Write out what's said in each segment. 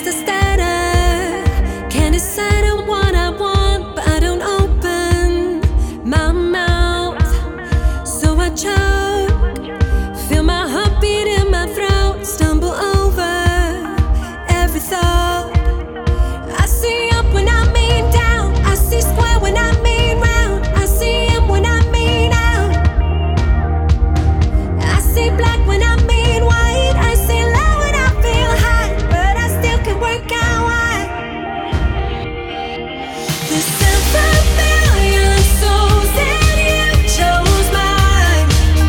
the static. Can't decide on what I want, but I don't open my mouth, so I choke. Feel my heartbeat in my throat, stumble over every thought. I see up when I mean down, I see square when I mean round, I see in when I mean out, I see black when I mean white, I see low when I feel high, but I still can work out why. There's 7 billion souls and you chose mine.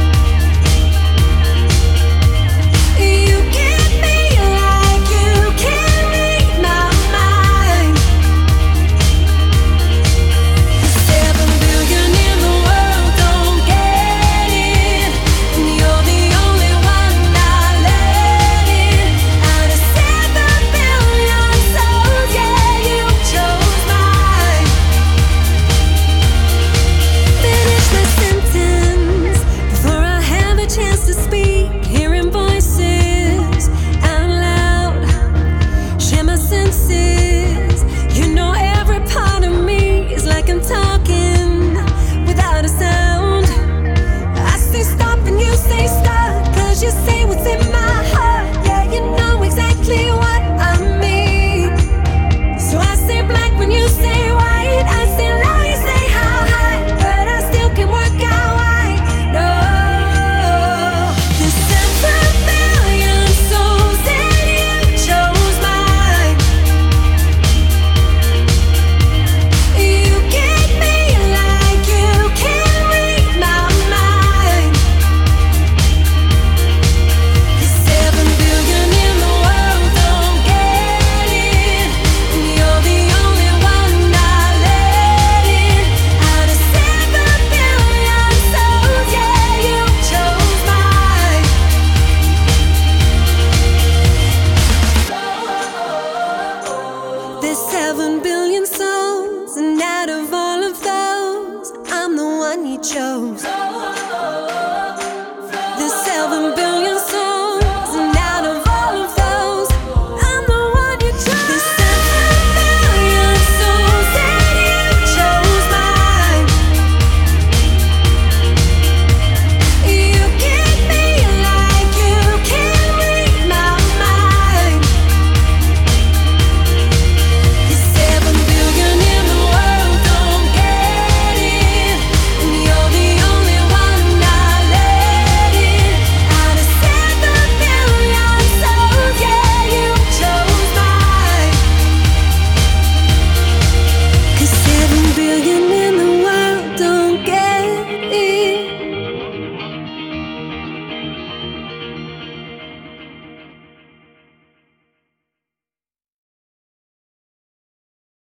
You get me like you can read my mind. 7 billion in the world don't get it, and you're the only one I let in. Out of 7 billion souls, yeah, you chose mine. Finish my sentence before I have a chance to speak. Hearing voices out loud, share my senses. You know every part of me is like I'm talking without a sound. I say stop and you say stop, 'cause you say what's in my heart. Yeah, you know exactly what I mean. So I say black when you say white, I say low, you say how high, but I still can work out why. No, there's 7 billion souls and you chose mine. You get me like you can read my mind. There's 7 billion in the world don't get it, and you're the only one I let in. Out of 7 billion souls, yeah, you chose mine. There's 7 billion souls, and out of all of those, I'm the one you chose. There's 7 billion